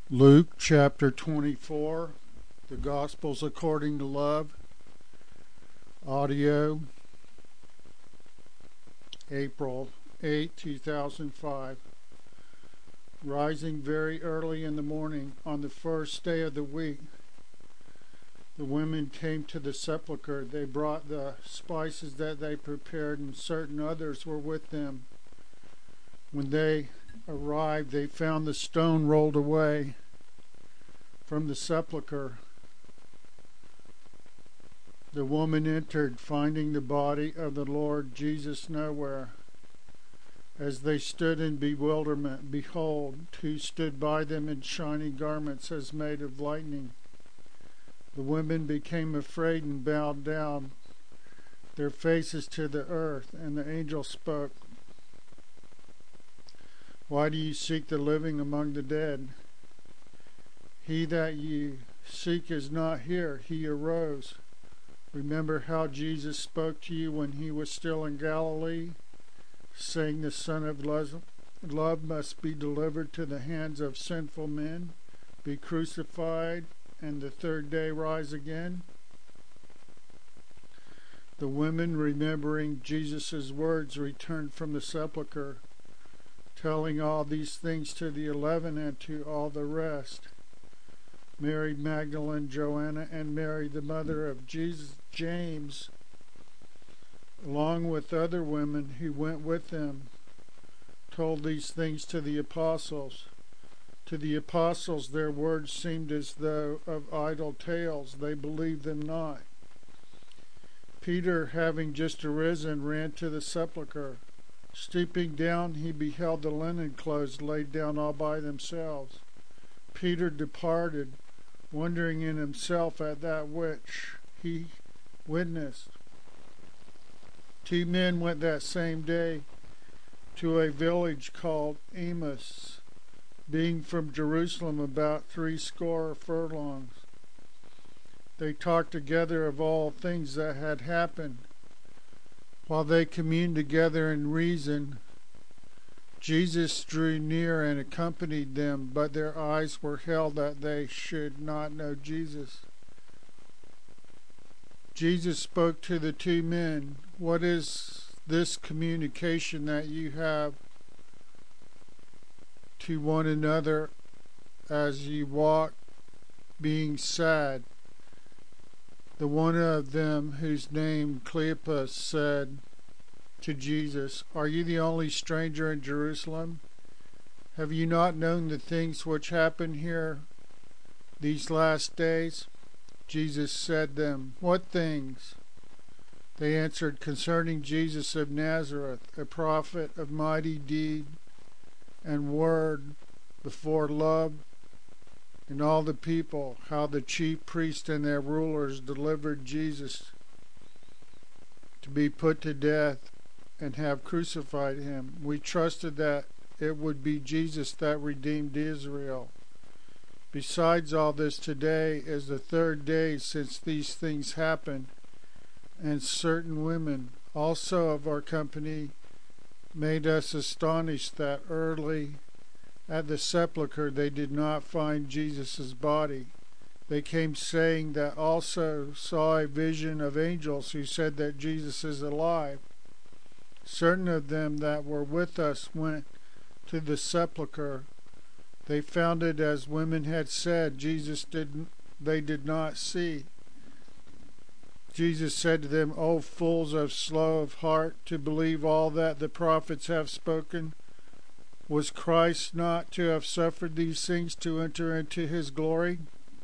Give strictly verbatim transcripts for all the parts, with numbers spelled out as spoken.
Luke chapter twenty-four, the Gospels according to love, audio, April eighth, two thousand five. Rising very early in the morning on the first day of the week, the women came to the sepulchre. They brought the spices that they prepared, and certain others were with them. When they arrived, they found the stone rolled away from the sepulchre. The woman entered, finding the body of the Lord Jesus nowhere. As they stood in bewilderment, behold, two stood by them in shining garments as made of lightning. The women became afraid and bowed down their faces to the earth, and the angel spoke, "Why do you seek the living among the dead? He that you seek is not here. He arose. Remember how Jesus spoke to you when he was still in Galilee, saying the Son of Love must be delivered to the hands of sinful men, be crucified, and the third day rise again." The women, remembering Jesus' words, returned from the sepulchre, telling all these things to the eleven and to all the rest. Mary Magdalene, Joanna, and Mary, the mother of Jesus, James, along with other women who went with them, told these things to the apostles. To the apostles their words seemed as though of idle tales. They believed them not. Peter, having just arisen, ran to the sepulchre. Stooping down, he beheld the linen clothes laid down all by themselves. Peter departed, wondering in himself at that which he witnessed. Two men went that same day to a village called Emmaus, being from Jerusalem about threescore furlongs. They talked together of all things that had happened. While they communed together in reason, Jesus drew near and accompanied them, but their eyes were held that they should not know Jesus. Jesus spoke to the two men, "What is this communication that you have to one another as you walk, being sad?" The one of them, whose name Cleopas, said to Jesus, "Are you the only stranger in Jerusalem? Have you not known the things which happen here these last days?" Jesus said to them, "What things?" They answered, "Concerning Jesus of Nazareth, a prophet of mighty deed and word before love and all the people, how the chief priests and their rulers delivered Jesus to be put to death and have crucified him. We trusted that it would be Jesus that redeemed Israel. Besides all this, today is the third day since these things happened, and certain women also of our company made us astonished that early at the sepulchre they did not find Jesus' body. They came saying that also saw a vision of angels who said that Jesus is alive. Certain of them that were with us went to the sepulchre. They found it as women had said. Jesus did they did not see. Jesus said to them, "O fools of slow of heart to believe all that the prophets have spoken. Was Christ not to have suffered these things to enter into his glory?"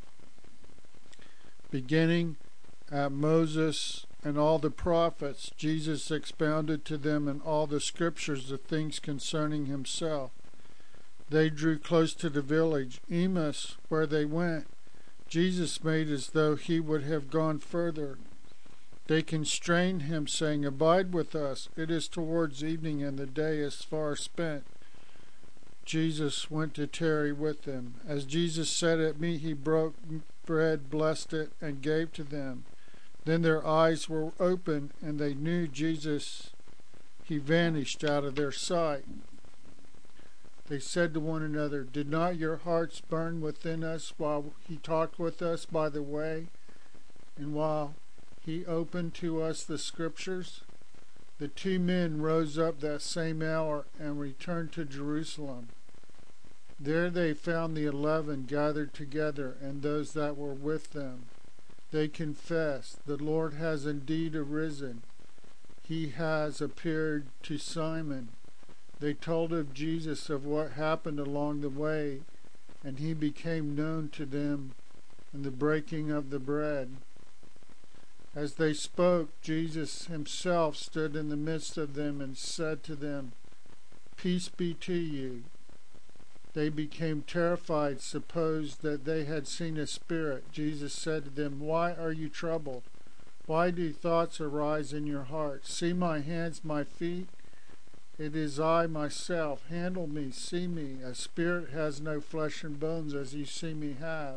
Beginning at Moses and all the prophets, Jesus expounded to them in all the scriptures the things concerning himself. They drew close to the village, Emmaus, where they went. Jesus made as though he would have gone further. They constrained him, saying, "Abide with us. It is towards evening, and the day is far spent." Jesus went to tarry with them. As Jesus sat at meat, he broke bread, blessed it, and gave to them. Then their eyes were opened, and they knew Jesus. He vanished out of their sight. They said to one another, "Did not your hearts burn within us while he talked with us by the way, and while he opened to us the Scriptures?" The two men rose up that same hour and returned to Jerusalem. There they found the eleven gathered together and those that were with them. They confessed, "The Lord has indeed arisen. He has appeared to Simon." They told of Jesus, of what happened along the way, and he became known to them in the breaking of the bread. As they spoke, Jesus himself stood in the midst of them and said to them, "Peace be to you." They became terrified, supposed that they had seen a spirit. Jesus said to them, "Why are you troubled? Why do thoughts arise in your hearts? See my hands, my feet? It is I myself. Handle me, see me. A spirit has no flesh and bones, as you see me have."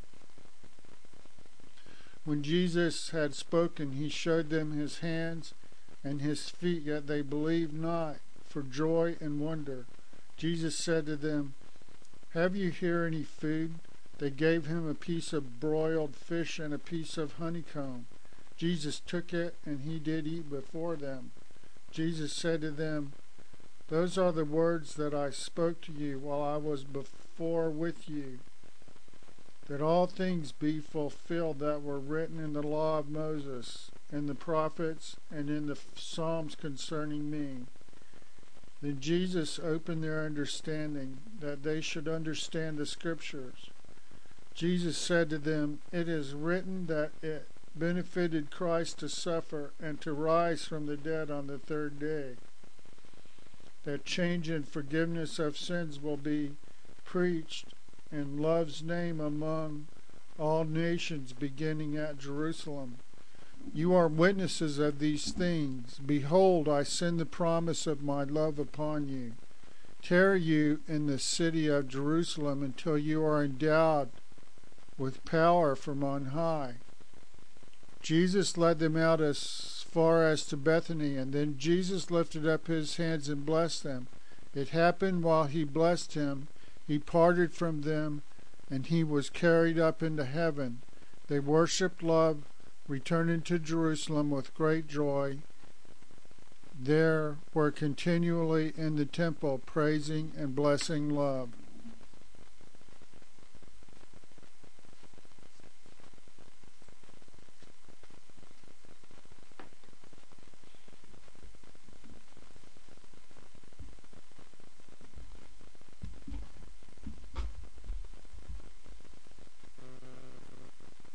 When Jesus had spoken, he showed them his hands and his feet, yet they believed not for joy and wonder. Jesus said to them, "Have you here any food?" They gave him a piece of broiled fish and a piece of honeycomb. Jesus took it, and he did eat before them. Jesus said to them, "Those are the words that I spoke to you while I was before with you, that all things be fulfilled that were written in the law of Moses, in the prophets, and in the Psalms concerning me." Then Jesus opened their understanding, that they should understand the Scriptures. Jesus said to them, "It is written that it benefited Christ to suffer and to rise from the dead on the third day, that change and forgiveness of sins will be preached in love's name among all nations, beginning at Jerusalem. You are witnesses of these things. Behold, I send the promise of my love upon you. Tarry you in the city of Jerusalem until you are endowed with power from on high." Jesus led them out as far as to Bethany, and then Jesus lifted up his hands and blessed them. It happened while he blessed him, he parted from them, and he was carried up into heaven. They worshipped love, returning to Jerusalem with great joy. There were continually in the temple praising and blessing love.